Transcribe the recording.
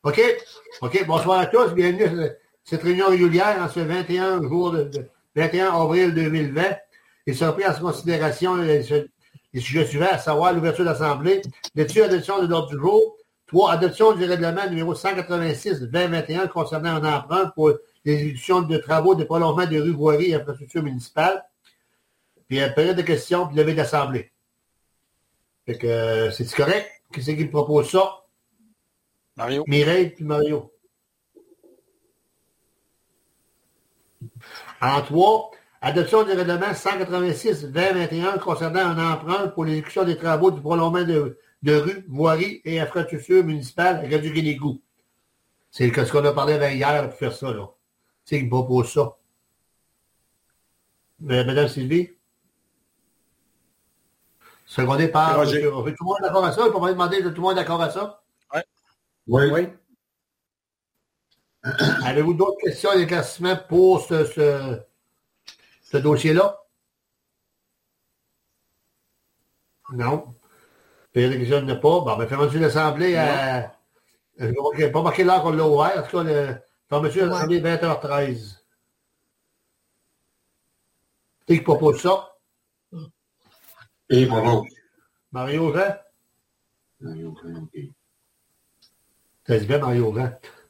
OK. OK. Bonsoir à tous. Bienvenue à cette réunion régulière en ce 21 avril 2020. Il sera pris en considération les sujets suivants, à savoir l'ouverture de l'Assemblée, l'étude adoption de l'ordre du jour, 3. Adoption du règlement numéro 186-2021 concernant un emprunt pour l'exécution de travaux de prolongement de rues, voiries et infrastructures municipales. Puis période de questions, puis levée de l'Assemblée. Fait que c'est-tu correct? Qui c'est qui me propose ça? Mario. Mireille puis Mario. En 3, adoption du règlement 186-2021 concernant un emprunt pour l'exécution des travaux du prolongement de rues, voiries et infrastructures municipales à Gadu-Guénégou. C'est ce qu'on a parlé hier pour faire ça, là. C'est qui me propose ça. Madame Sylvie? Secondé par Roger. Tout le monde d'accord à ça? Il faut me demander, tout le monde d'accord à ça? Oui. Avez-vous d'autres questions d'éclaircissement pour ce dossier-là? Non. Période de questions, il n'y en a pas. Bon, ben, fermeture de l'Assemblée à... Je n'ai pas marqué l'heure qu'on l'a ouvert. En tout cas, fermeture de l'Assemblée 20h13. Qui propose ça? Et bravo. Mario Jean? Mario, OK. Ça dit bien Mario Jean.